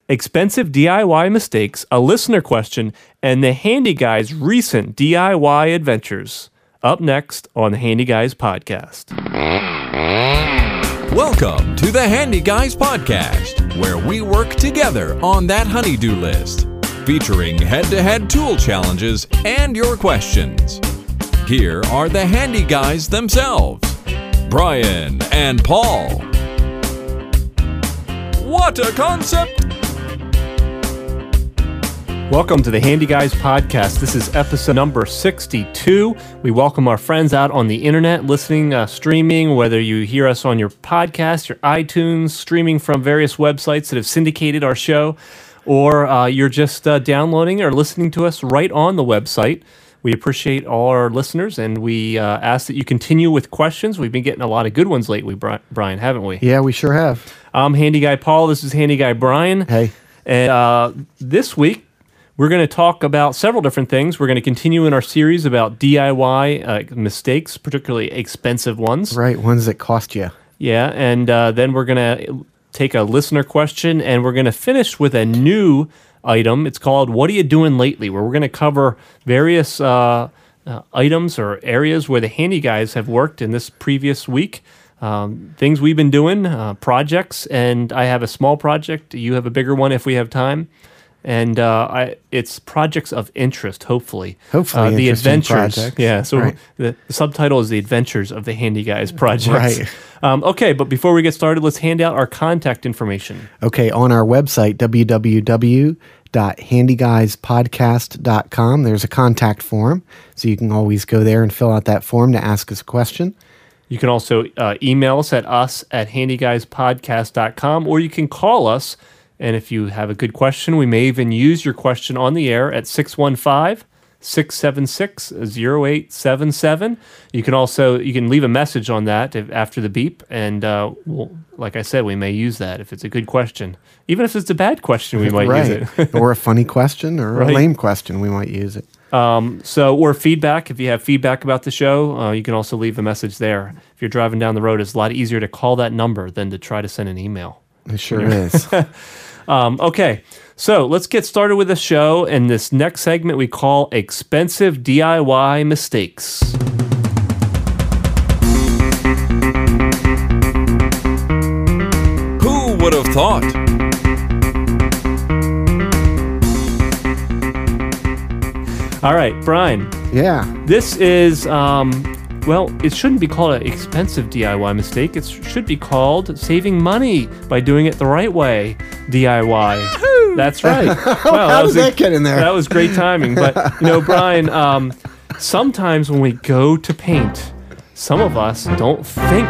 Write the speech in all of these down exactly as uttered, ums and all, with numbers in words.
expensive D I Y mistakes, a listener question, and the Handy Guys' recent D I Y adventures. Up next on the Handy Guys Podcast. Welcome to the Handy Guys Podcast, where we work together on that honey-do list, featuring head-to-head tool challenges and your questions. Here are the Handy Guys themselves, Brian and Paul. What a concept! Welcome to the Handy Guys Podcast. This is episode number sixty-two. We welcome our friends out on the internet, listening, uh, streaming, whether you hear us on your podcast, your iTunes, streaming from various websites that have syndicated our show, or uh, you're just uh, downloading or listening to us right on the website. We appreciate all our listeners, and we uh, ask that you continue with questions. We've been getting a lot of good ones lately, Brian, haven't we? Yeah, we sure have. I'm Handy Guy Paul. This is Handy Guy Brian. Hey. And uh, this week, we're going to talk about several different things. We're going to continue in our series about D I Y uh, mistakes, particularly expensive ones. Right, ones that cost you. Yeah, and uh, then we're going to take a listener question, and we're going to finish with a new item. It's called What Are You Doing Lately?, where we're going to cover various uh, uh, items or areas where the Handy Guys have worked in this previous week. Um, things we've been doing, uh, projects, and I have a small project. You have a bigger one if we have time. And uh, I, it's projects of interest, hopefully. Hopefully, uh, the adventures. Projects. Yeah, so right. the, the subtitle is The Adventures of the Handy Guys Projects. Right. Um, okay, but before we get started, let's hand out our contact information. Okay, on our website, w w w dot handy guys podcast dot com, there's a contact form, so you can always go there and fill out that form to ask us a question. You can also uh, email us at us at handy guys podcast dot com, or you can call us. And if you have a good question, we may even use your question on the air at six one five, six seven six, zero eight seven seven. You can also you can leave a message on that if, after the beep, and uh, we'll, like I said, we may use that if it's a good question. Even if it's a bad question, we might right. use it. Or a funny question or right. a lame question, we might use it. Um, so, or feedback. If you have feedback about the show, uh, you can also leave a message there. If you're driving down the road, it's a lot easier to call that number than to try to send an email. It sure is. Um, okay, so let's get started with the show. And this next segment we call Expensive D I Y Mistakes. Who would have thought? All right, Brian. Yeah. This is, um, well, it shouldn't be called an expensive D I Y mistake. It should be called saving money by doing it the right way D I Y. Yahoo! That's right. Well, how did that a, get in there? That was great timing. But, you know, Brian, um, sometimes when we go to paint, some of us don't think.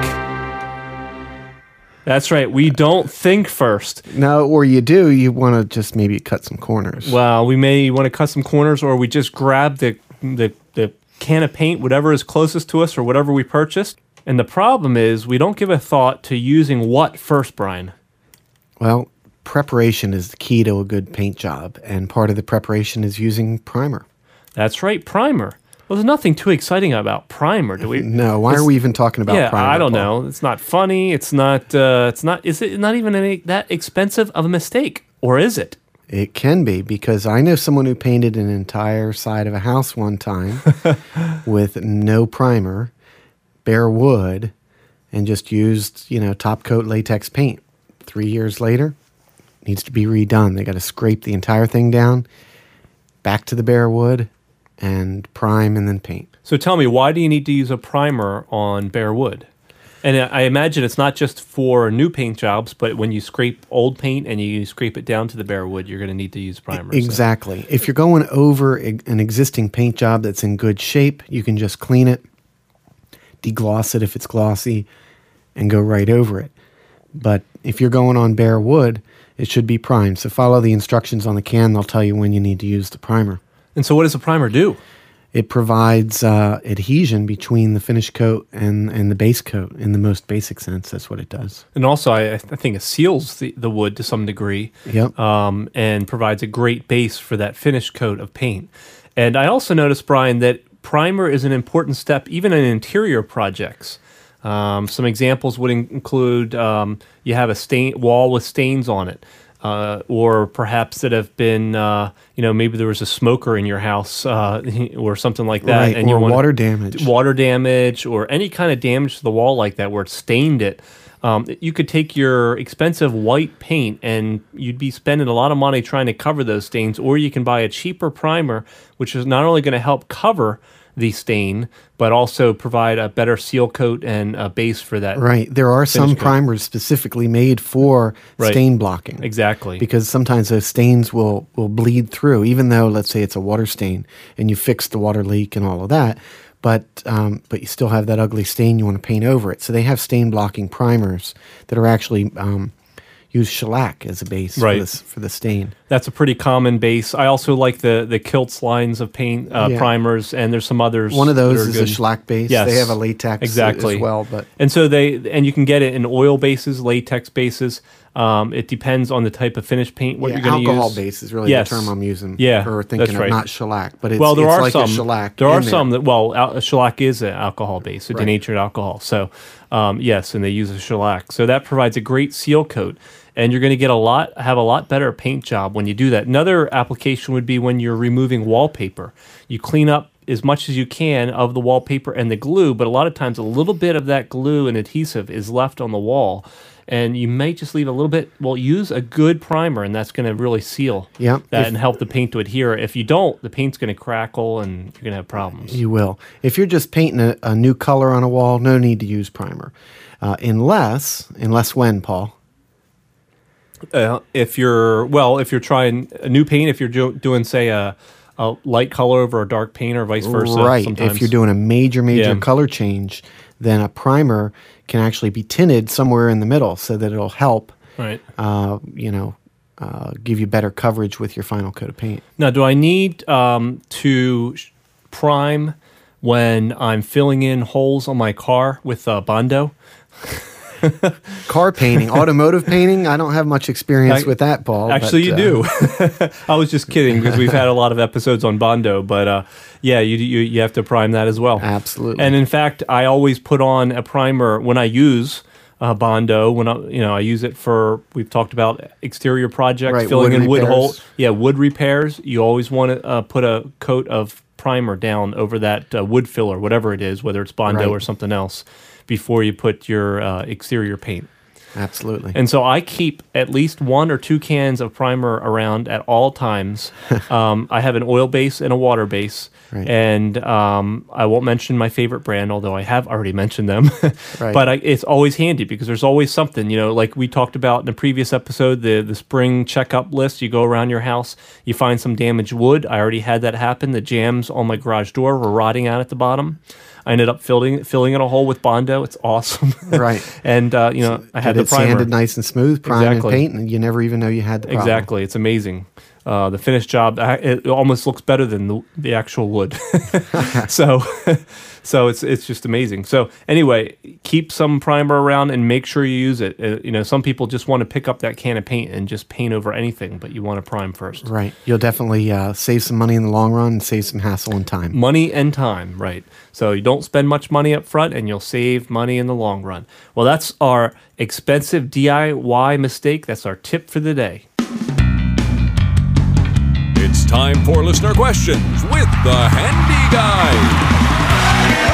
That's right. We don't think first. No, or you do. You want to just maybe cut some corners. Well, we may want to cut some corners, or we just grab the the the can of paint, whatever is closest to us or whatever we purchased. And the problem is we don't give a thought to using what first, Brian? Well, preparation is the key to a good paint job, and part of the preparation is using primer. That's right, primer. Well, there's nothing too exciting about primer, do we? No, why it's, are we even talking about yeah, primer? I don't Paul? know. It's not funny. It's not, uh, it's not, is it not even any, that expensive of a mistake? Or is it? It can be, because I know someone who painted an entire side of a house one time with no primer, bare wood, and just used, you know, top coat latex paint. Three years later, needs to be redone. They got to scrape the entire thing down, back to the bare wood, and prime and then paint. So tell me, why do you need to use a primer on bare wood? And I imagine it's not just for new paint jobs, but when you scrape old paint and you scrape it down to the bare wood, you're going to need to use primer. Exactly. So. If you're going over an existing paint job that's in good shape, you can just clean it, degloss it if it's glossy, and go right over it. But if you're going on bare wood, it should be primed. So follow the instructions on the can. They'll tell you when you need to use the primer. And so what does the primer do? It provides uh, adhesion between the finish coat and, and the base coat in the most basic sense. That's what it does. And also, I, I think it seals the, the wood to some degree. Yep. Um, and provides a great base for that finish coat of paint. And I also noticed, Brian, that primer is an important step even in interior projects. Um, some examples would include um, you have a stain wall with stains on it. uh, or perhaps that have been, uh, you know, maybe there was a smoker in your house uh, or something like that. Right, and or you want water damage. Water damage or any kind of damage to the wall like that where it stained it. Um, you could take your expensive white paint and you'd be spending a lot of money trying to cover those stains, or you can buy a cheaper primer, which is not only going to help cover the stain, but also provide a better seal coat and a base for that. Right. There are some coat. primers specifically made for Right. stain blocking. Exactly. Because sometimes those stains will, will bleed through, even though, let's say, it's a water stain and you fix the water leak and all of that. But um, but you still have that ugly stain you want to paint over it. So they have stain blocking primers that are actually um, use shellac as a base Right. for, this, for the stain. That's a pretty common base. I also like the the Kilts lines of paint uh, Yeah. primers, and there's some others. One of those that are is good. a shellac base. Yes. They have a latex Exactly. as well. But And so they and you can get it in oil bases, latex bases. Um, it depends on the type of finish paint what yeah, you're going to use. alcohol base is really Yes. the term I'm using. Yeah, or thinking that's of right. not shellac, but it's, Well, there it's are like some. a shellac. there are in some that well, al- shellac is an alcohol base, a Right. denatured alcohol. So um, yes, and they use a shellac. So that provides a great seal coat, and you're going to get a lot, have a lot better paint job when you do that. Another application would be when you're removing wallpaper. You clean up as much as you can of the wallpaper and the glue, but a lot of times a little bit of that glue and adhesive is left on the wall. And you may just leave a little bit. Well, use a good primer, and that's going to really seal Yep. that If- and help the paint to adhere. If you don't, the paint's going to crackle, and you're going to have problems. You will. If you're just painting a, a new color on a wall, no need to use primer. Uh, unless, unless when, Paul? Uh, if you're well, if you're trying a new paint, if you're do, doing say a, a light color over a dark paint, or vice versa. Right. Sometimes. If you're doing a major, major Yeah. color change, then a primer can actually be tinted somewhere in the middle so that it'll help, right. uh, you know, uh, give you better coverage with your final coat of paint. Now, do I need um, to sh- prime when I'm filling in holes on my car with uh, Bondo? Car painting, automotive painting, I don't have much experience I- with that, Paul. Actually, but, you uh, do. I was just kidding because we've had a lot of episodes on Bondo, but uh, yeah, you, you you have to prime that as well. Absolutely. And in fact, I always put on a primer when I use uh, Bondo. When I you know I use it for we've talked about exterior projects, Right, filling wood in wood repairs. holes. Yeah, wood repairs. You always want to uh, put a coat of primer down over that uh, wood filler, whatever it is, whether it's Bondo Right. or something else, before you put your uh, exterior paint. Absolutely. And so I keep at least one or two cans of primer around at all times. um, I have an oil base and a water base. Right. And um, I won't mention my favorite brand, although I have already mentioned them. Right. But I, it's always handy because there's always something, you know, like we talked about in the previous episode, the, the spring checkup list. You go around your house, you find some damaged wood. I already had that happen. The jambs on my garage door were rotting out at the bottom. I ended up filling filling in a hole with Bondo. It's awesome. Right. And, uh, you know, I had Get the it primer. sanded nice and smooth, prime Exactly. and paint, and you never even know you had the problem. Exactly. It's amazing. Uh, the finished job, I- it almost looks better than the, the actual wood. so so it's it's just amazing. So anyway, keep some primer around and make sure you use it. Uh, you know, some people just want to pick up that can of paint and just paint over anything, but you want to prime first. Right. You'll definitely uh, save some money in the long run and save some hassle and time. Money and time, right. So you don't spend much money up front and you'll save money in the long run. Well, that's our expensive D I Y mistake. That's our tip for the day. It's time for listener questions with the Handy Guy.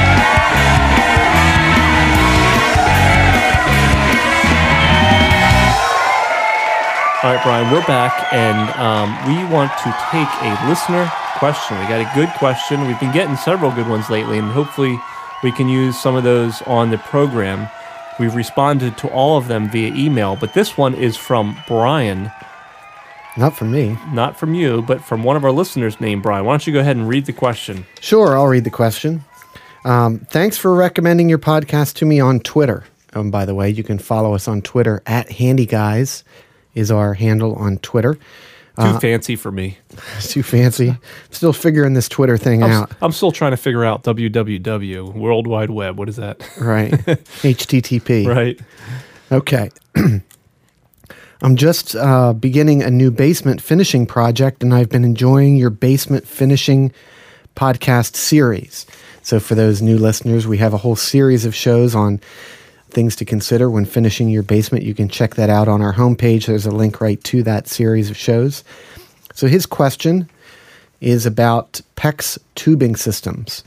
All right, Brian, we're back, and um, we want to take a listener question. We got a good question. We've been getting several good ones lately, and hopefully we can use some of those on the program. We've responded to all of them via email, but this one is from Brian, Not from me. not from you, but from one of our listeners named Brian. Why don't you go ahead and read the question? Sure, I'll read the question. Um, thanks for recommending your podcast to me on Twitter. Um, by the way, you can follow us on Twitter at Handy Guys is our handle on Twitter. Too fancy for me. It's too fancy. I'm still figuring this Twitter thing I'm, out. s- I'm still trying to figure out W W W, World Wide Web. What is that? Right. H T T P. Right. Okay. I'm just uh, beginning a new basement finishing project, and I've been enjoying your basement finishing podcast series. So for those new listeners, we have a whole series of shows on things to consider when finishing your basement. You can check that out on our homepage. There's a link right to that series of shows. So his question is about PEX tubing systems.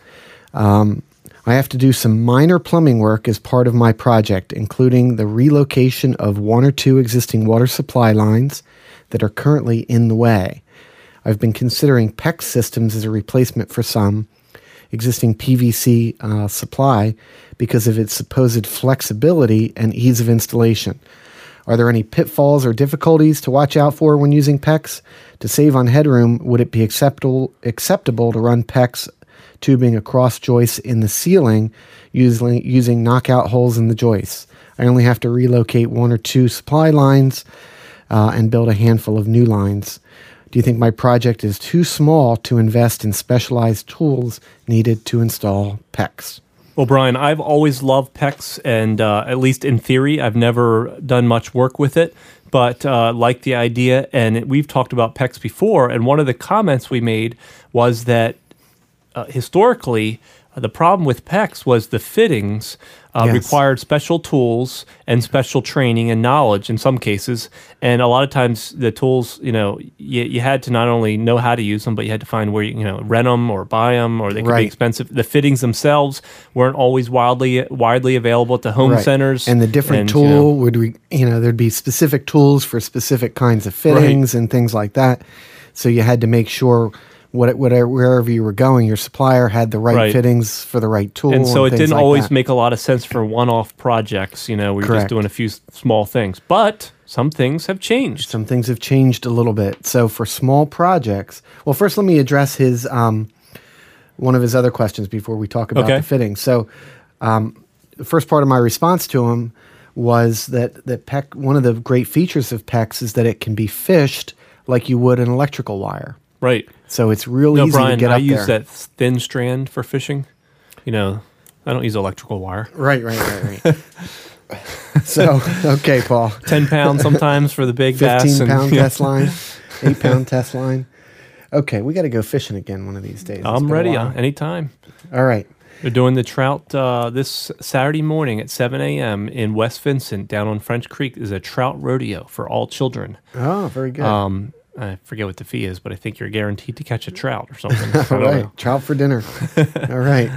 Um, I have to do some minor plumbing work as part of my project, including the relocation of one or two existing water supply lines that are currently in the way. I've been considering PEX systems as a replacement for some existing P V C uh, supply because of its supposed flexibility and ease of installation. Are there any pitfalls or difficulties to watch out for when using PEX? To save on headroom, would it be acceptable acceptable to run PEX tubing across joists in the ceiling using, using knockout holes in the joists? I only have to relocate one or two supply lines uh, and build a handful of new lines. Do you think my project is too small to invest in specialized tools needed to install PEX? Well, Brian, I've always loved PEX, and uh, at least in theory, I've never done much work with it, but uh, like the idea, and it, we've talked about PEX before, and one of the comments we made was that uh, historically, uh, the problem with PEX was the fittings uh, Yes. required special tools and special training and knowledge in some cases, and a lot of times the tools, you know, you, you had to not only know how to use them, but you had to find where you, you know, rent them or buy them, or they could Right. be expensive. The fittings themselves weren't always wildly widely available at the home Right. centers, And the different and, tool you know, would, re, you know, there'd be specific tools for specific kinds of fittings and things like that. So you had to make sure what, whatever, wherever you were going, your supplier had the right, Right. fittings for the right tool. and so it things didn't like always that. make a lot of sense for one-off projects. You know, we were Correct. just doing a few s- small things, but some things have changed. Some things have changed a little bit. So for small projects, well, first let me address his um, one of his other questions before we talk about Okay. the fittings. So um, the first part of my response to him was that that PEX, one of the great features of PEX is that it can be fished like you would an electrical wire. Right. So it's real No, easy Brian, to get I up use there. that thin strand for fishing. You know, I don't use electrical wire. Right, right, right, right. So okay, Paul. ten pounds sometimes for the big bass. Fifteen and- pound yeah. test line, eight pound test line. Okay, we got to go fishing again one of these days. It's I'm been a ready while. uh, anytime. All right. They're doing the trout uh, this Saturday morning at seven a.m. in West Vincent down on French Creek. Is a trout rodeo for all children. Oh, very good. Um, I forget what the fee is, but I think you're guaranteed to catch a trout or something. I All don't right, know. trout for dinner. All right.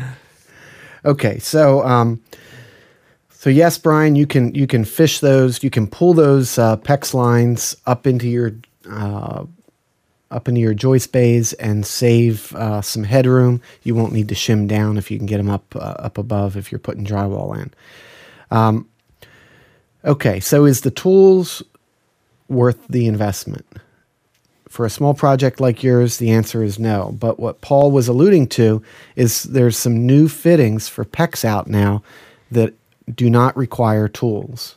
Okay, so um, so yes, Brian, you can you can fish those. You can pull those uh, PEX lines up into your uh, up into your joist bays and save uh, some headroom. You won't need to shim down if you can get them up uh, up above if you're putting drywall in. Um, okay, so is the tools worth the investment? For a small project like yours, the answer is no. But what Paul was alluding to is there's some new fittings for PEX out now that do not require tools.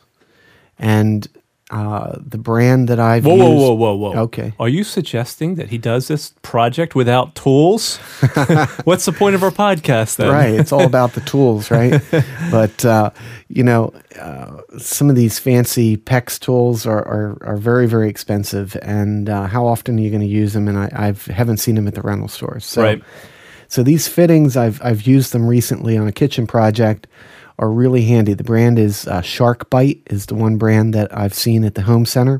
And uh, the brand that I've Whoa, used... whoa, whoa, whoa, whoa. Okay. Are you suggesting that he does this project without tools? What's the point of our podcast then? Right. It's all about the tools, right? But, uh, you know, uh, some of these fancy PEX tools are, are, are very, very expensive. And uh, how often are you going to use them? And I I've, haven't seen them at the rental stores. So, Right. So these fittings, I've, I've used them recently on a kitchen project, are really handy. The brand is uh, Shark Bite is the one brand that I've seen at the home center.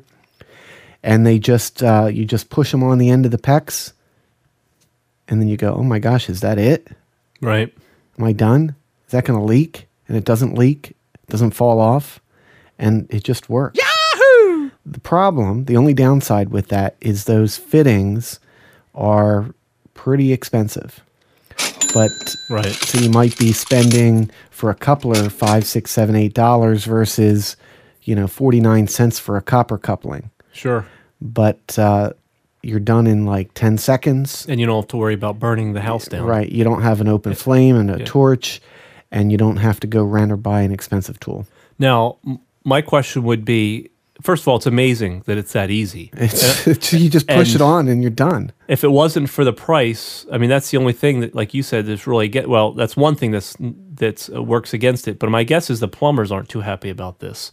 And they just, uh, you just push them on the end of the PEX. And then you go, oh my gosh, is that it? Right. Am I done? Is that going to leak? And it doesn't leak. It doesn't fall off. And it just works. Yahoo! The problem, the only downside with that is those fittings are pretty expensive. But Right. so you might be spending for a coupler five, six, seven, eight dollars versus, you know, forty-nine cents for a copper coupling. Sure. But uh, you're done in like ten seconds. And you don't have to worry about burning the house down. Right. You don't have an open flame and a Yeah. torch, and you don't have to go rent or buy an expensive tool. Now, m- my question would be, first of all, it's amazing that it's that easy. It's, it's, you just push and- it on and you're done. If it wasn't for the price, I mean, that's the only thing that, like you said, that's really get. Well, that's one thing that's that's uh, works against it. But my guess is the plumbers aren't too happy about this.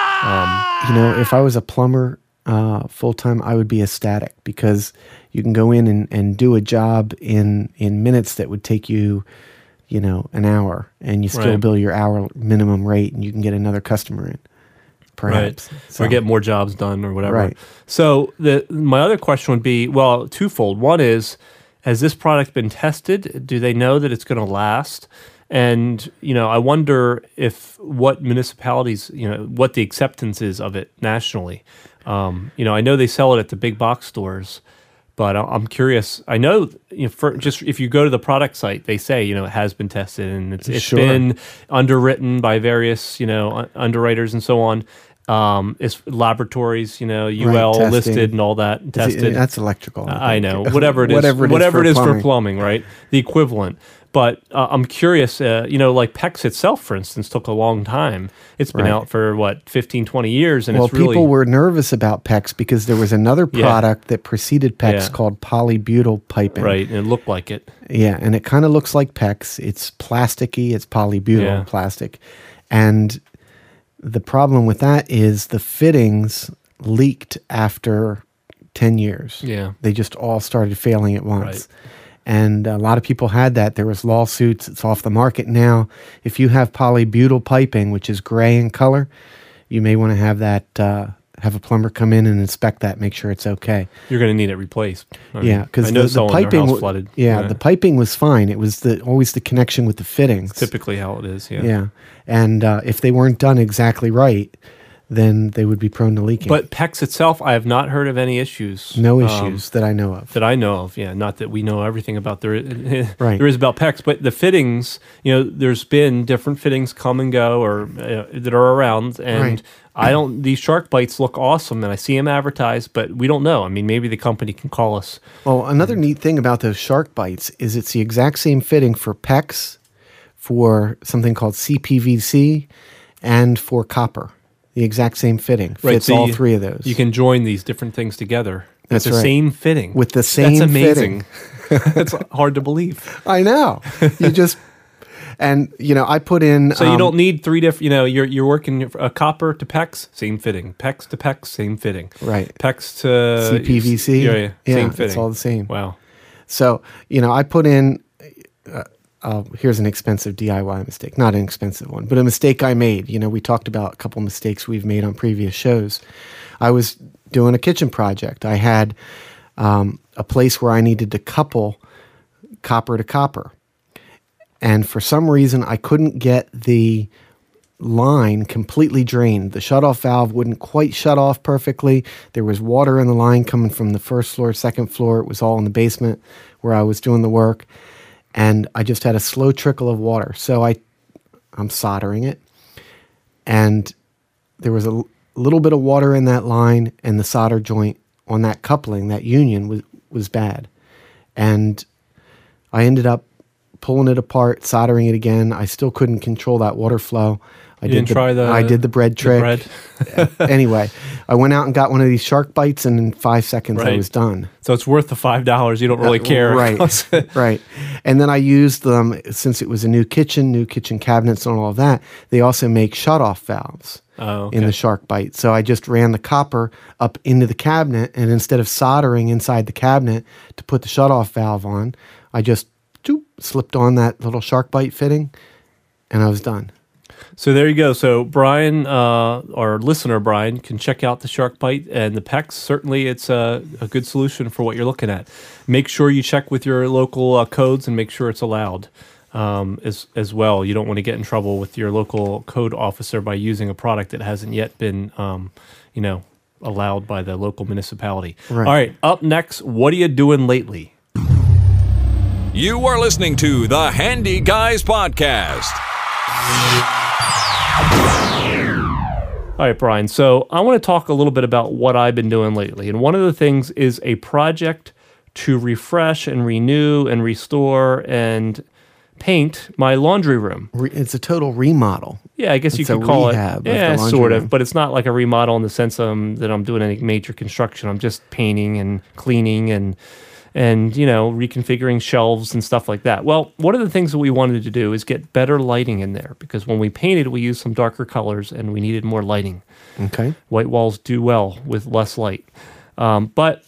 You know, if I was a plumber uh, full time, I would be ecstatic because you can go in and, and do a job in, in minutes that would take you, you know, an hour, and you still Right. bill your hour minimum rate, and you can get another customer in, perhaps. Right. So- Or get more jobs done or whatever. Right. So the my other question would be, well, twofold. One is, has this product been tested? Do they know that it's going to last? And, you know, I wonder if what municipalities, you know, what the acceptance is of it nationally. Um, you know, I know they sell it at the big box stores, but I- I'm curious. I know, you know, for just if you go to the product site, they say, you know, it has been tested and it's, it's Sure. been underwritten by various, you know, un- underwriters and so on. Um, it's laboratories, you know, U L Right, testing. listed and all that, Is it- tested. that's electrical. I think. know, whatever it is, whatever it is, whatever for, it is plumbing. for plumbing, right? The equivalent. But uh, I'm curious, uh, you know, like PEX itself, for instance, took a long time. It's been Right. out for what, fifteen, twenty years, and Well, it's really people were nervous about PEX because there was another Yeah. product that preceded PEX Yeah. called polybutyl piping. right, and it looked like it. Yeah, and it kind of looks like PEX. It's plasticky. It's polybutyl Yeah. plastic, and the problem with that is the fittings leaked after ten years. Yeah. They just all started failing at once. Right. And a lot of people had that. There was lawsuits. It's off the market now. If you have polybutyl piping, which is gray in color, you may want to have that uh, have a plumber come in and inspect that, make sure it's okay. You're going to need it replaced. I mean, Yeah, because I know the, the someone, their piping, house wa- flooded. yeah, the piping was fine. It was the always the connection with the fittings. typically how it is. Yeah. Yeah, and uh, if they weren't done exactly right, then they would be prone to leaking. But PEX itself, I have not heard of any issues. no um, issues that I know of. that I know of. Yeah, not that we know everything about there. Right. There is about PEX, but the fittings, you know, there's been different fittings come and go or uh, that are around, and Right. I don't. These shark bites look awesome, and I see them advertised, but we don't know. I mean, maybe the company can call us. Well, another neat thing about those shark bites is it's the exact same fitting for PEX, for something called C P V C, and for copper. The exact same fitting fits so all you- three of those. You can join these different things together. That's with the right. same fitting. With the same That's amazing. That's hard to believe. I know. You just and you know I put in. So you um, don't need three different. You know, you're you're working a copper to PEX, same fitting. PEX to PEX, same fitting. Right. PEX to C P V C. Yeah, yeah, Yeah, same it's fitting. all the same. Wow. So, you know, I put in, uh, uh, here's an expensive D I Y mistake. Not an expensive one, but a mistake I made. You know, we talked about a couple mistakes we've made on previous shows. I was doing a kitchen project. I had um, a place where I needed to couple copper to copper. And for some reason, I couldn't get the line completely drained. The shutoff valve wouldn't quite shut off perfectly. There was water in the line coming from the first floor, second floor. It was all in the basement where I was doing the work. And I just had a slow trickle of water. So I, I'm soldering it. And there was a l- little bit of water in that line, and the solder joint on that coupling, that union, was, was bad. And I ended up pulling it apart, soldering it again. I still couldn't control that water flow. I You didn't the, try the- I did the bread the trick. bread? Anyway, I went out and got one of these shark bites, and in five seconds I Right. was done. So it's worth the five dollars. You don't really care. Uh, Right, right. And then I used them, since it was a new kitchen, new kitchen cabinets and all of that, they also make shutoff valves Oh, okay. in the shark bite. So I just ran the copper up into the cabinet, and instead of soldering inside the cabinet to put the shutoff valve on, I just doop, slipped on that little shark bite fitting, and I was done. So there you go. So Brian, uh, our listener Brian, can check out the Shark Bite and the PEX. Certainly, it's a, a good solution for what you're looking at. Make sure you check with your local uh, codes and make sure it's allowed um, as as well. You don't want to get in trouble with your local code officer by using a product that hasn't yet been, um, you know, allowed by the local municipality. Right. All right. Up next, what are you doing lately? You are listening to the Handy Guys Podcast. All right, Brian. So I want to talk a little bit about what I've been doing lately. And one of the things is a project to refresh and renew and restore and paint my laundry room. Re- It's a total remodel. Yeah, I guess you It's a could call rehab it. of the Yeah, laundry sort room. of. But it's not like a remodel in the sense um, that I'm doing any major construction. I'm just painting and cleaning and and you know reconfiguring shelves and stuff like that. Well, one of the things that we wanted to do is get better lighting in there because when we painted, we used some darker colors and we needed more lighting. Okay. White walls do well with less light. Um, but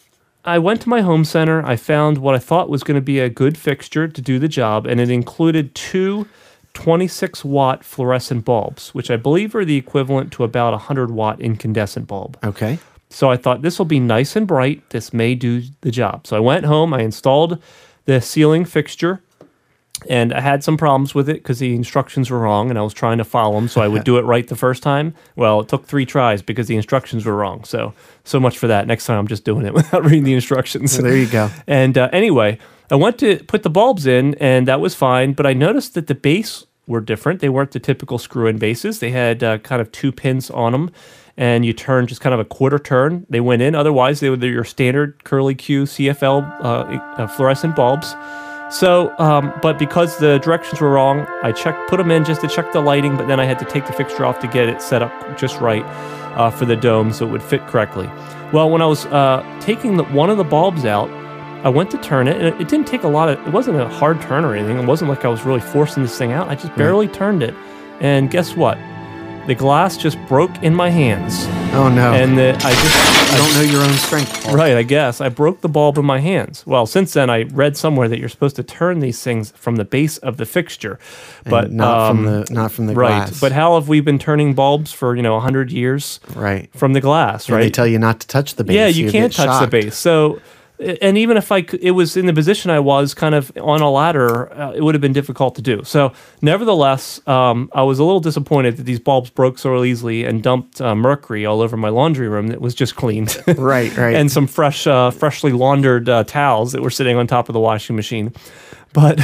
I went to my home center. I found what I thought was going to be a good fixture to do the job, and it included two twenty-six watt fluorescent bulbs, which I believe are the equivalent to about a one hundred watt incandescent bulb. Okay. So I thought this will be nice and bright. This may do the job. So I went home. I installed the ceiling fixture. And I had some problems with it because the instructions were wrong, and I was trying to follow them so I would do it right the first time. Well, it took three tries because the instructions were wrong. So, so much for that. Next time, I'm just doing it without reading the instructions. Well, there you go. And uh, anyway, I went to put the bulbs in, and that was fine. But I noticed that the base were different. They weren't the typical screw-in bases. They had uh, kind of two pins on them, and you turn just kind of a quarter turn. They went in. Otherwise, they were your standard Curly Q C F L uh, uh, fluorescent bulbs. So, um, but because the directions were wrong, I checked, put them in just to check the lighting, but then I had to take the fixture off to get it set up just right uh, for the dome so it would fit correctly. Well, when I was uh, taking the, one of the bulbs out, I went to turn it, and it, it didn't take a lot of, it wasn't a hard turn or anything. It wasn't like I was really forcing this thing out. I just barely right. turned it. And guess what? The glass just broke in my hands. Oh, no. And the, I just... You don't know your own strength, Paul. Right, I guess. I broke the bulb in my hands. Well, since then, I read somewhere that you're supposed to turn these things from the base of the fixture. But and not um, from the not from the right. glass. But how have we been turning bulbs for, you know, one hundred years? Right. From the glass, and right? They tell you not to touch the base. Yeah, you, you can't get touch shocked. the base. So... And even if I, it was in the position I was, kind of on a ladder, uh, it would have been difficult to do. So, nevertheless, um, I was a little disappointed that these bulbs broke so easily and dumped uh, mercury all over my laundry room that was just cleaned. Right, right. And some fresh, uh, freshly laundered uh, towels that were sitting on top of the washing machine. But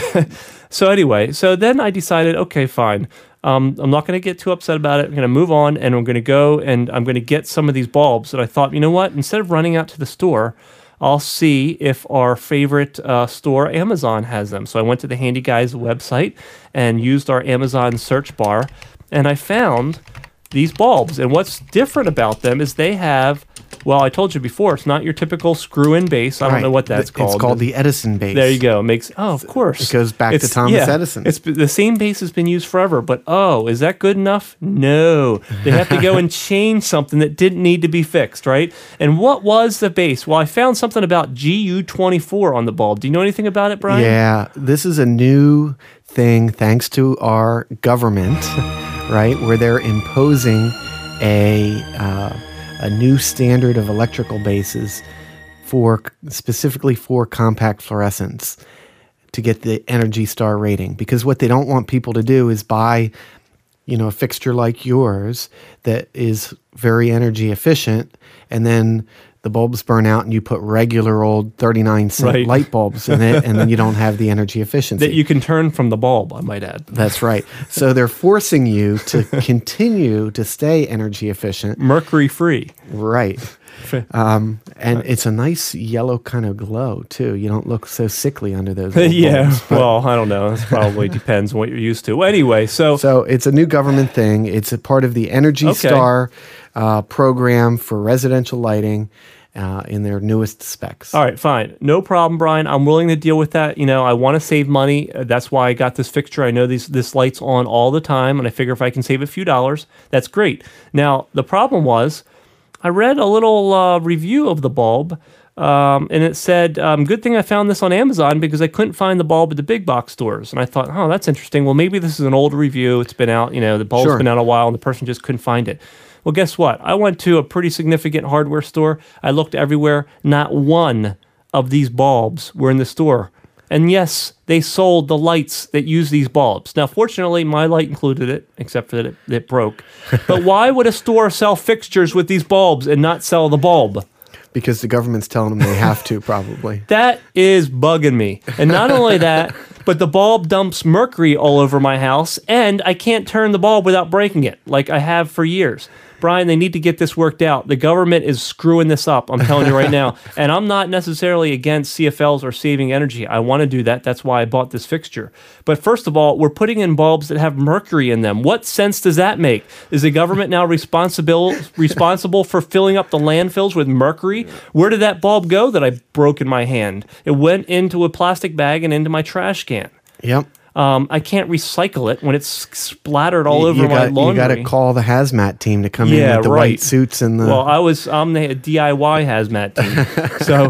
so anyway, so then I decided, okay, fine. Um, I'm not going to get too upset about it. I'm going to move on, and I'm going to go and I'm going to get some of these bulbs. And I thought, you know what? Instead of running out to the store, I'll see if our favorite uh, store, Amazon, has them. So I went to the Handy Guys website and used our Amazon search bar, and I found these bulbs. And what's different about them is they have, well, I told you before, it's not your typical screw-in base. I don't Right. know what that's It's called. It's called the Edison base. There you go. It makes oh, of course. It goes back It's- to Thomas yeah, Edison. It's the same base has been used forever, but oh, is that good enough? No. They have to go and change something that didn't need to be fixed, right? And what was the base? Well, I found something about G U twenty-four on the bulb. Do you know anything about it, Brian? Yeah, this is a new thing thanks to our government, right? Where they're imposing a uh, a new standard of electrical bases for specifically for compact fluorescents to get the Energy Star rating. Because what they don't want people to do is buy, you know, a fixture like yours that is very energy efficient, and then the bulbs burn out and you put regular old thirty-nine cent Right. light bulbs in it, and then you don't have the energy efficiency. That you can turn from the bulb, I might add. That's right. So they're forcing you to continue to stay energy efficient. Mercury free. Right. Um, and it's a nice yellow kind of glow, too. You don't look so sickly under those old yeah. bulbs, but- Well, I don't know. It probably depends on what you're used to. Well, anyway, so So it's a new government thing. It's a part of the Energy Okay. Star uh, program for residential lighting uh, in their newest specs. all right, fine. No problem, Brian. I'm willing to deal with that. You know, I want to save money. Uh, That's why I got this fixture. I know these this light's on all the time, and I figure if I can save a few dollars, that's great. Now, the problem was I read a little uh, review of the bulb, um, and it said, um, good thing I found this on Amazon because I couldn't find the bulb at the big box stores. And I thought, oh, that's interesting. Well, maybe this is an old review. It's been out, you know, the bulb's Sure. been out a while, and the person just couldn't find it. Well, guess what? I went to a pretty significant hardware store. I looked everywhere. Not one of these bulbs were in the store. And yes, they sold the lights that use these bulbs. Now, fortunately, my light included it, except for that it, it broke. But why would a store sell fixtures with these bulbs and not sell the bulb? Because the government's telling them they have to, probably. That is bugging me. And not only that, but the bulb dumps mercury all over my house, and I can't turn the bulb without breaking it, like I have for years. Brian, they need to get this worked out. The government is screwing this up, I'm telling you right now. And I'm not necessarily against C F Ls or saving energy. I want to do that. That's why I bought this fixture. But first of all, we're putting in bulbs that have mercury in them. What sense does that make? Is the government now responsible responsible for filling up the landfills with mercury? Where did that bulb go that I broke in my hand? It went into a plastic bag and into my trash can. Yep. Um, I can't recycle it when it's splattered all You- over you my got, laundry. You got to call the hazmat team to come in Yeah, with the right. white suits and the. Well, I was I'm the D I Y hazmat team. So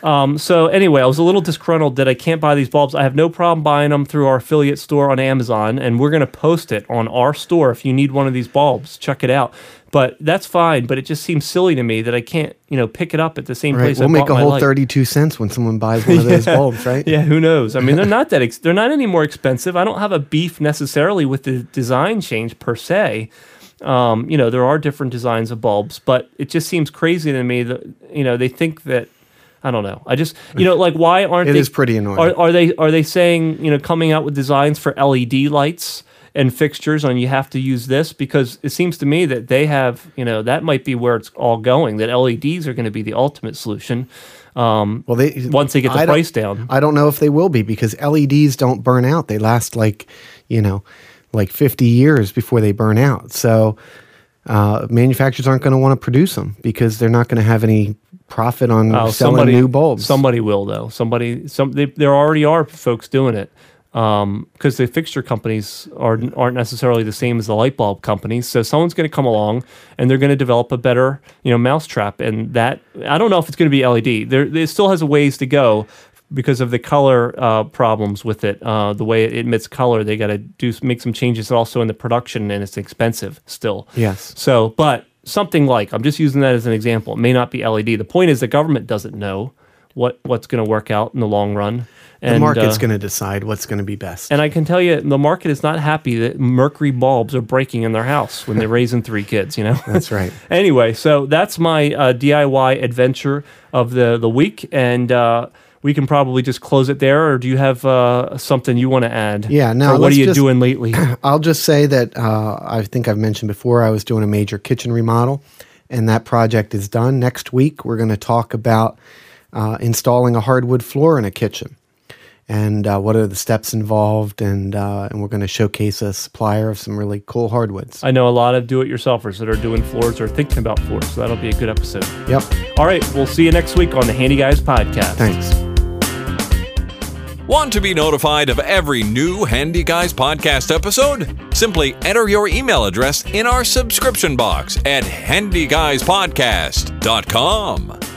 Um, so anyway, I was a little disgruntled that I can't buy these bulbs. I have no problem buying them through our affiliate store on Amazon, and we're going to post it on our store if you need one of these bulbs. Check it out. But that's fine. But it just seems silly to me that I can't, you know, pick it up at the same Right. place. We'll I make bought a my whole light. thirty-two cents when someone buys one of those bulbs, right? Yeah, who knows? I mean, they're not that ex- they're not any more expensive. I don't have a beef necessarily with the design change per se. Um, you know, there are different designs of bulbs, but it just seems crazy to me that, you know, they think that, I don't know. I just, you know, like, why aren't It they? is pretty annoying. Are, are they are they saying, you know, coming out with designs for L E D lights and fixtures, and you have to use this? Because it seems to me that they have, you know, that might be where it's all going. That L E Ds are going to be the ultimate solution. Um, Well, they once they get the I don't- price down. I don't know if they will be, because L E Ds don't burn out. They last like, you know, like fifty years before they burn out. So uh, manufacturers aren't going to want to produce them because they're not going to have any profit on Oh, selling somebody, new bulbs. Somebody will though. Somebody, some they, there already are folks doing it because the fixture companies are aren't necessarily the same as the light bulb companies. So someone's going to come along and they're going to develop a better, you know, mousetrap. And that, I don't know if it's going to be L E D. There, it still has a ways to go because of the color uh, problems with it. Uh, the way it emits color, they got to do make some changes also in the production, and it's expensive still. Yes. So, but something like, I'm just using that as an example. It may not be L E D. The point is the government doesn't know what what's going to work out in the long run. And, the market's uh, going to decide what's going to be best. And I can tell you, the market is not happy that mercury bulbs are breaking in their house when they're raising three kids, you know? That's right. Anyway, so that's my uh, D I Y adventure of the, the week. And uh, we can probably just close it there. Or do you have uh, something you want to add? Yeah, no, Or what let's are you just- doing lately? I'll just say that uh, I think I've mentioned before, I was doing a major kitchen remodel, and that project is done. Next week, we're going to talk about uh, installing a hardwood floor in a kitchen, and uh, what are the steps involved, and uh, and we're going to showcase a supplier of some really cool hardwoods. I know a lot of do-it-yourselfers that are doing floors or thinking about floors, so that'll be a good episode. Yep. All right, we'll see you next week on the Handy Guys Podcast. Thanks. Want to be notified of every new Handy Guys podcast episode? Simply enter your email address in our subscription box at handy guys podcast dot com.